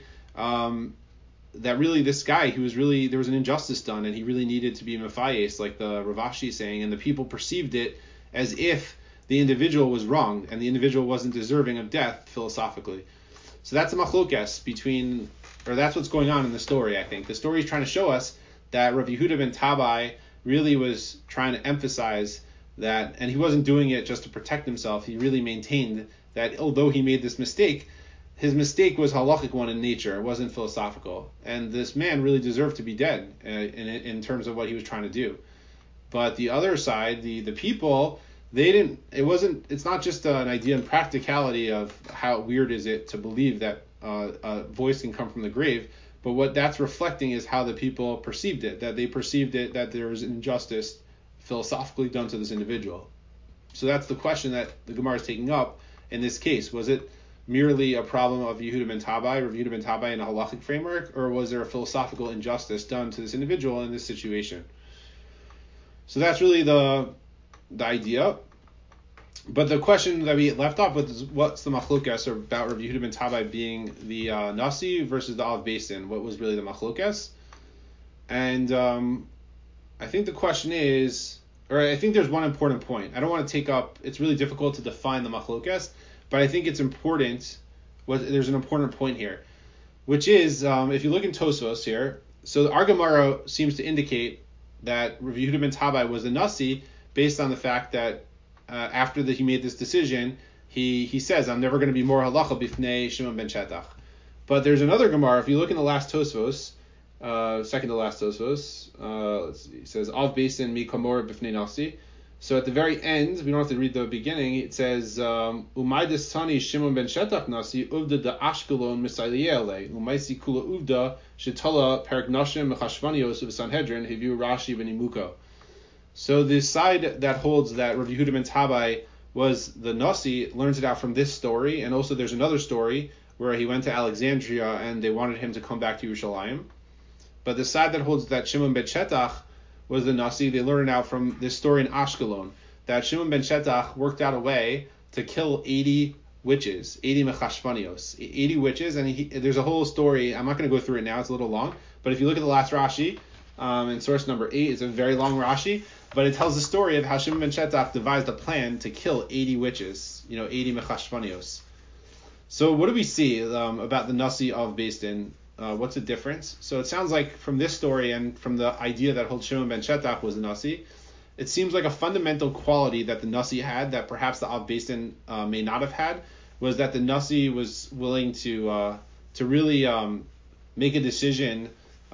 this guy, there was an injustice done and he really needed to be mefayes, like the Rav Ashi is saying, and the people perceived it as if the individual was wrong and the individual wasn't deserving of death philosophically? So that's a machlokes that's what's going on in the story, I think. The story is trying to show us that Rav Yehuda ben Tabai really was trying to emphasize that, and he wasn't doing it just to protect himself. He really maintained that although he made this mistake, his mistake was halachic one in nature. It wasn't philosophical. And this man really deserved to be dead in terms of what he was trying to do. But the other side, the people, it's not just an idea in practicality of how weird is it to believe that a voice can come from the grave, but what that's reflecting is how the people perceived it, that they perceived it that there was injustice philosophically done to this individual. So that's the question that the Gemara is taking up in this case. Was it merely a problem of Yehuda ben Tabai, Rav Yehuda ben Tabai in a halachic framework, or was there a philosophical injustice done to this individual in this situation? So that's really the idea. But the question that we left off with is, what's the machlokas about Rav Yehuda ben Tabai being the Nasi versus the Av Beis? What was really the machlokas? And I think the question is, or I think there's one important point. I don't want to take up, it's really difficult to define the machlokas, but I think it's important, there's an important point here, which is, if you look in Tosfos here, so our Gemara seems to indicate that Rav Yehuda ben Tabai was a Nasi based on the fact that after he made this decision, he says, I'm never going to be more halacha bifnei Shimon ben Shetach. But there's another Gemara, if you look in the last Tosfos, second to last Tosfos, let's see, it says, Av Beis mi kamor bifnei Nasi. So at the very end, we don't have to read the beginning, it says, Umay desani Shimon ben Shetach Nasi, uvda da Ashkelon misayliyele, umaysi kula uvda, shetala perik nashim mechashvanios of Sanhedrin, heviu Rashi b'nimuko. So the side that holds that Rav Yehuda ben Tabai was the Nasi learns it out from this story, and also there's another story where he went to Alexandria and they wanted him to come back to Yerushalayim. But the side that holds that Shimon ben Shetach was the Nasi, they learn it out from this story in Ashkelon, that Shimon ben Shetach worked out a way to kill 80 witches, 80 mechashvanios, 80 witches, and there's a whole story. I'm not going to go through it now, it's a little long, but if you look at the last Rashi, in source number 8, it's a very long Rashi, but it tells the story of how Shimon ben Shetach devised a plan to kill 80 witches, 80 mechashvanios. So what do we see about the Nasi of Beis Din? What's the difference? So it sounds like from this story and from the idea that holds Shimon ben Shetach was the Nasi, it seems like a fundamental quality that the Nasi had that perhaps the Av Beis Din may not have had, was that the Nasi was willing to really make a decision,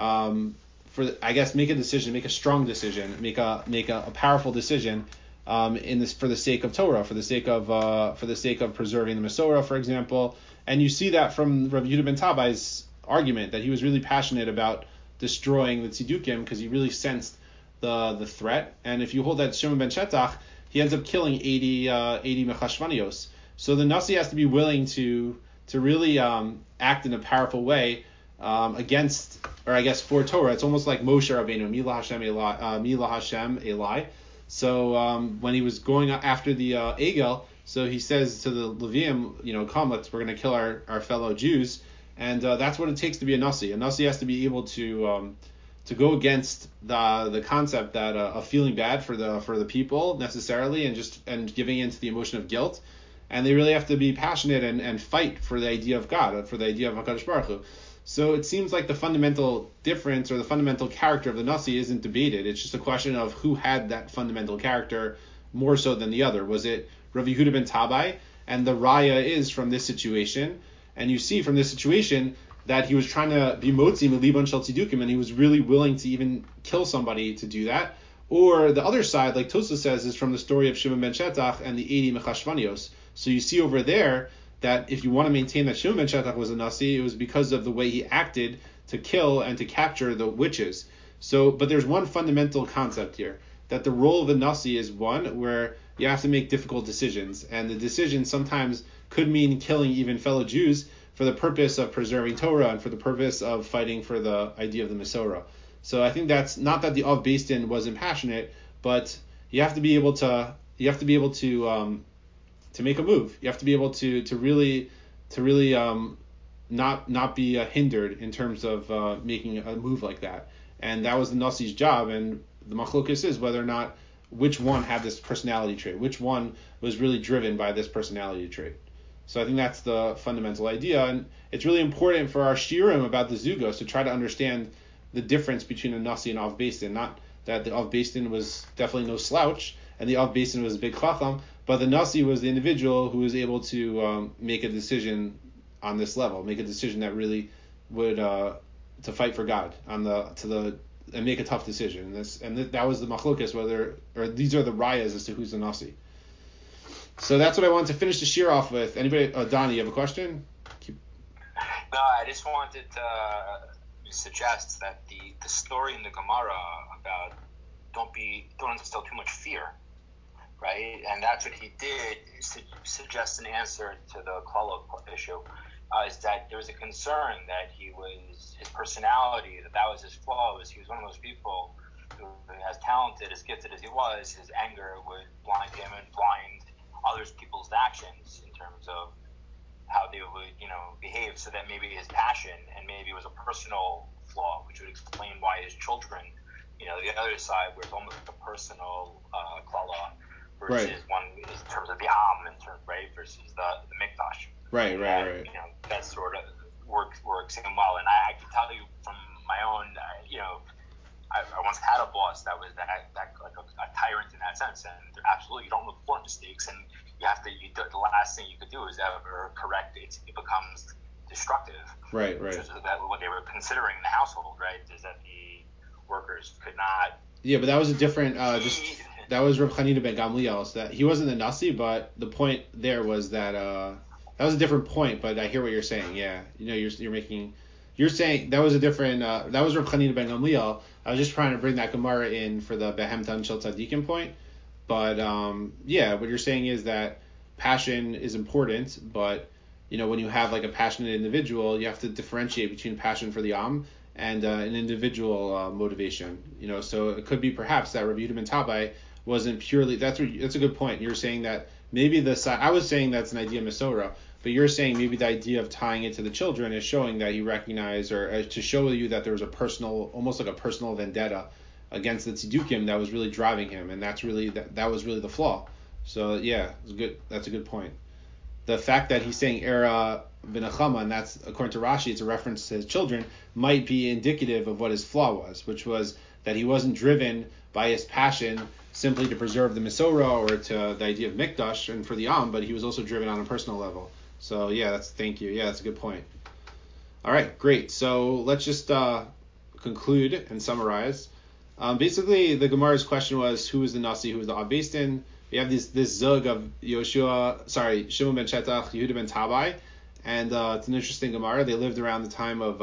make a strong decision, make a powerful decision for the sake of Torah, for the sake of preserving the Masorah, for example. And you see that from Rav Yehuda ben Tabai's argument, that he was really passionate about destroying the Tzedukim because he really sensed the threat. And if you hold that Shimon ben Shetach, he ends up killing 80 mechashvanios. So the Nasi has to be willing to really act in a powerful way against, or I guess for Torah. It's almost like Moshe Rabbeinu, Mila Hashem Eli. So when he was going after the Egel, so he says to the Levium, come, we're going to kill our fellow Jews. And that's what it takes to be a Nasi. A Nasi has to be able to go against the concept that of feeling bad for the people necessarily, and giving into the emotion of guilt. And they really have to be passionate and fight for the idea of God, for the idea of HaKadosh Baruch Hu. So it seems like the fundamental difference or the fundamental character of the Nasi isn't debated. It's just a question of who had that fundamental character more so than the other. Was it Rav Yehuda ben Tabai? And the raya is from this situation. And you see from this situation that he was trying to be motzi milibon shel tzedukim, and he was really willing to even kill somebody to do that. Or the other side, like Tosfos says, is from the story of Shimon ben Shetach and the 80 mechashvanios. So you see over there that if you want to maintain that Shimon ben Shetach was a Nasi, it was because of the way he acted to kill and to capture the witches. So, but there's one fundamental concept here, that the role of the Nasi is one where you have to make difficult decisions, and the decision sometimes could mean killing even fellow Jews for the purpose of preserving Torah and for the purpose of fighting for the idea of the Masorah. So I think that's not that the Av Beis Din wasn't passionate, but you have to be able to make a move. You have to be able to really not be hindered in terms of making a move like that. And that was the Nasi's job. And the machlokas is whether or not which one had this personality trait, which one was really driven by this personality trait. So I think that's the fundamental idea, and it's really important for our shiurim about the zugos to try to understand the difference between a Nasi and Av Beis Din. Not that the Av Beis Din was definitely no slouch, and the Av Beis Din was a big chacham, but the Nasi was the individual who was able to make a decision on this level, make a decision that really would to fight for God and make a tough decision. That was the machlokas, these are the rayas as to who's the Nasi. So that's what I wanted to finish the shir off with. Anybody, Donnie, you have a question? No, I just wanted to suggest that the story in the Gemara about don't instill too much fear, right? And that's what he did, suggest an answer to the Klala issue, is that there was a concern that his personality, that was his flaw, he was one of those people who, as talented, as gifted as he was, his anger would blind him and blind others people's actions in terms of how they would, behave, so that maybe his passion and maybe it was a personal flaw, which would explain why his children, the other side, where it's almost a personal klala versus one in terms of the am, versus the mikdash. Right. That sort of works in well. And I can tell you from my own, I once had a boss that was like a tyrant in that sense, and absolutely you don't look for mistakes, and you have to. The last thing you could do is ever correct it. It becomes destructive. Right. Which is what they were considering in the household, right? Is that the workers could not. Yeah, but that was a different. That was Rav Chanina ben Gamliel. So that he wasn't the Nasi, but the point there was that that was a different point. But I hear what you're saying. Yeah, you're saying that was a different. That was Rav Chanina ben Gamliel. I was just trying to bring that Gemara in for the Behemtan Shel Tzadikim point. But what you're saying is that passion is important, but when you have like a passionate individual, you have to differentiate between passion for the Am and an individual motivation. So it could be perhaps that Rabbi Yehuda ben Tabai wasn't purely. That's a good point. You're saying that maybe I was saying that's an idea of Masorah, but you're saying maybe the idea of tying it to the children is showing that he recognized, or to show you that there was almost like a personal vendetta against the Tzidukim that was really driving him, and that's really that was really the flaw. So yeah, it's good. That's a good point. The fact that he's saying Era Binachama, and that's according to Rashi, it's a reference to his children, might be indicative of what his flaw was, which was that he wasn't driven by his passion simply to preserve the Masorah or to the idea of Mikdash and for the Am, but he was also driven on a personal level. So thank you. Yeah, that's a good point. All right, great. So let's just conclude and summarize. Basically, the Gemara's question was, who is the Nasi, who is the Av Beis Din? We have this zug of Shimon ben Shetach, Yehuda ben Tabai, and it's an interesting Gemara. They lived around the time of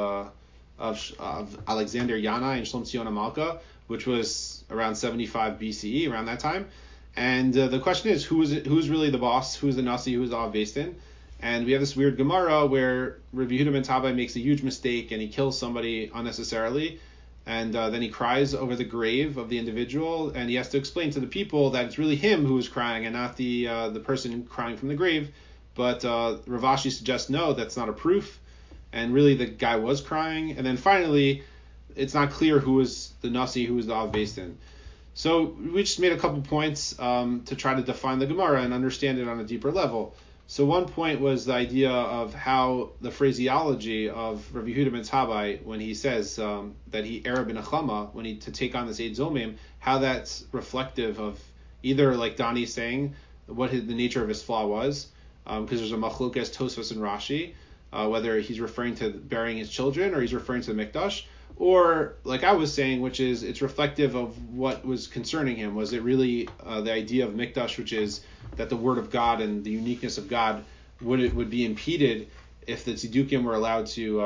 Alexander Yana and Shlom Tzion Malka, which was around 75 BCE, around that time. And the question is, who's really the boss? Who's the Nasi? Who's the Av Beis Din? And we have this weird Gemara where Rabbi Yehuda ben Tabai makes a huge mistake and he kills somebody unnecessarily. And then he cries over the grave of the individual, and he has to explain to the people that it's really him who is crying and not the person crying from the grave. But Rav Ashi suggests no, that's not a proof, and really the guy was crying. And then finally, it's not clear who is the Nasi, who is the Av Beis Din. So we just made a couple points to try to define the Gemara and understand it on a deeper level. So one point was the idea of how the phraseology of Rabbi Yehuda ben Tabai, when he says that he Era Binachama, to take on this Eid Zomim, how that's reflective of either, like Donnie's saying, what the nature of his flaw was, because there's a machlokas Tosfos and Rashi, whether he's referring to burying his children or he's referring to the Mikdash, or like I was saying, which is it's reflective of what was concerning him. Was it really the idea of Mikdash, which is that the word of God and the uniqueness of God would be impeded if the Tzidukim were allowed to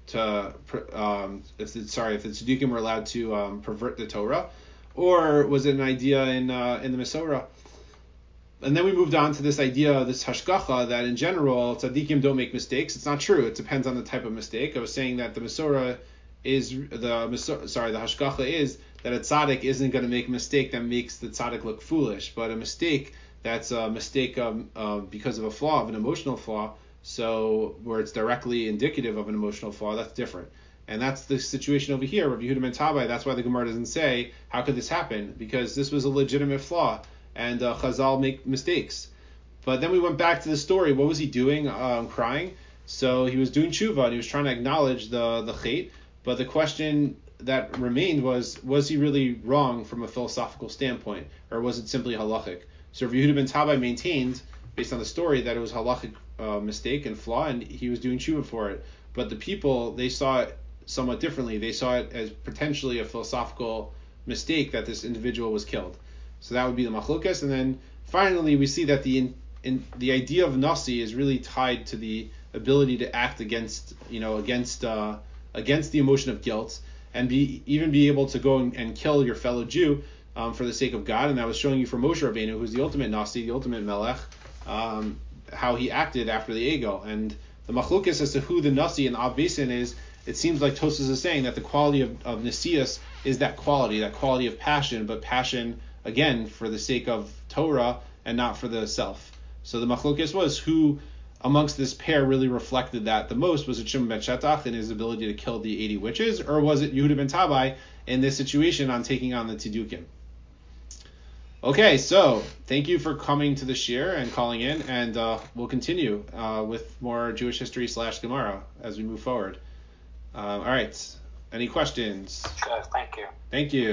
if the tzaddikim were allowed to pervert the Torah, or was it an idea in the Mesorah? And then we moved on to this idea, this hashgacha, that in general tzaddikim don't make mistakes. It's not true. It depends on the type of mistake. I was saying that the Mesorah is the hashgacha is that a tzaddik isn't going to make a mistake that makes the tzaddik look foolish, but a mistake that's a mistake because of a flaw, of an emotional flaw, so where it's directly indicative of an emotional flaw, that's different. And that's the situation over here, Rav Yehuda ben Tabai. That's why the Gemara doesn't say, how could this happen? Because this was a legitimate flaw, and Chazal make mistakes. But then we went back to the story. What was he doing? Crying. So he was doing tshuva, and he was trying to acknowledge the chait. But the question that remained was he really wrong from a philosophical standpoint, or was it simply halachic? So Rav Yehuda ben Tabai maintained, based on the story, that it was halachic mistake and flaw, and he was doing tshuva for it. But the people, they saw it somewhat differently. They saw it as potentially a philosophical mistake that this individual was killed. So that would be the machlokas. And then finally we see that the idea of nasi is really tied to the ability to act against the emotion of guilt, and be able to go and kill your fellow Jew for the sake of God. And I was showing you from Moshe Rabbeinu, who's the ultimate nasi, the ultimate melech, how he acted after the egel. And the machlokas as to who the nasi and the Av Beis Din is, it seems like Tosfos is saying that the quality of nasius is that quality of passion, but passion, again, for the sake of Torah and not for the self. So the machlokes was who amongst this pair really reflected that the most. Was it Shimon ben Shetach in his ability to kill the 80 witches, or was it Yehuda ben Tabai in this situation on taking on the Tzedukim? Okay, so thank you for coming to the shir and calling in, and we'll continue with more Jewish history / Gemara as we move forward. All right, any questions? Sure, thank you. Thank you.